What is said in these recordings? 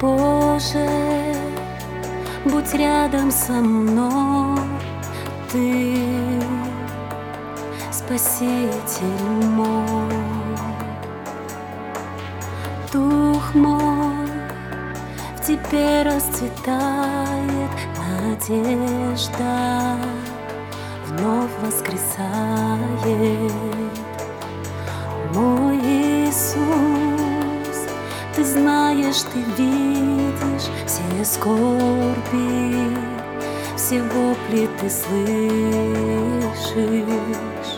Боже, будь рядом со мной, Ты Спаситель мой. Дух мой в Тебе расцветает, надежда вновь воскресает. Мой Иисус, Ты знаешь, Ты видишь все скорби, все вопли Ты слышишь.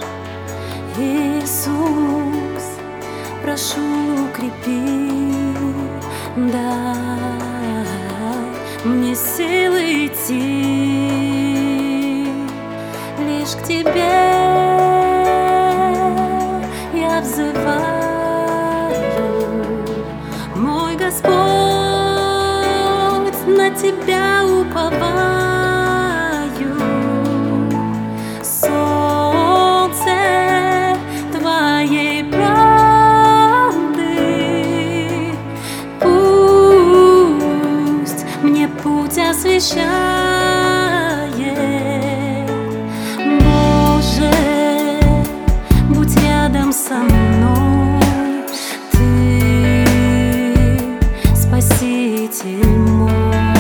Иисус, прошу, укрепи, дай мне силы идти лишь к Тебе. Я взываю, мой Господь, на Тебя уповаю. Солнце Твоей правды пусть мне путь освещает. Боже, будь рядом со мной, Ты Спаситель мой.